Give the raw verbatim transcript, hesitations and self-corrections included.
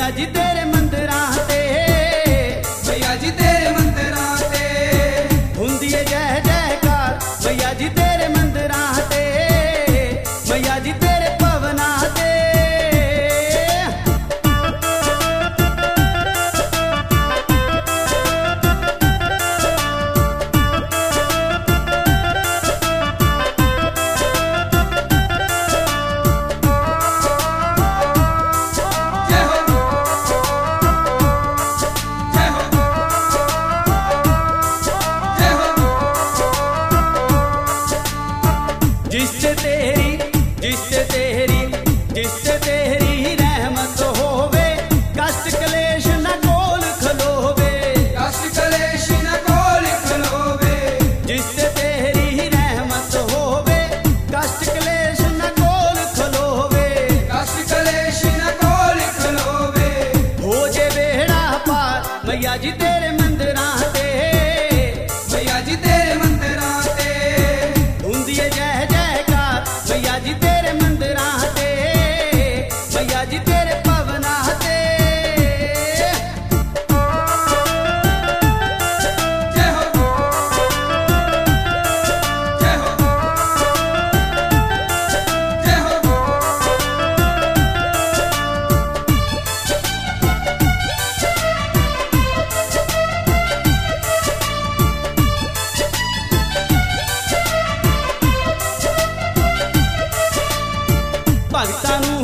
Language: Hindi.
मैया जी तेरे मंदिरां ते, मैया जी तेरे मंदिरां ते हुंदी है जय जयकार। मैया जी तेरे मंदिरां ते, मैया जी तेरे भवनां ते। जिससे तेरी जिससे तेरी जिससे तेरी रहमत होवे, कष्ट क्लेश न कोल खलोवे, कष्ट कलेश न कोल खलोवे। जिससे तेरी रहमत होवे, कष्ट क्लेश न कोल खलोवे, कष्ट कलेश न कोल खलोवे। हो जे बेड़ा पार मैया जी तेरे मंदिरां ते, मैया जी तेरे मंदिरां ते हुंदी है जय जयकार। मैया जी तेरे मंदिरां ते, मैया जी तेरे भवनां ते। जय हो जय हो जय हो। भगतां नूं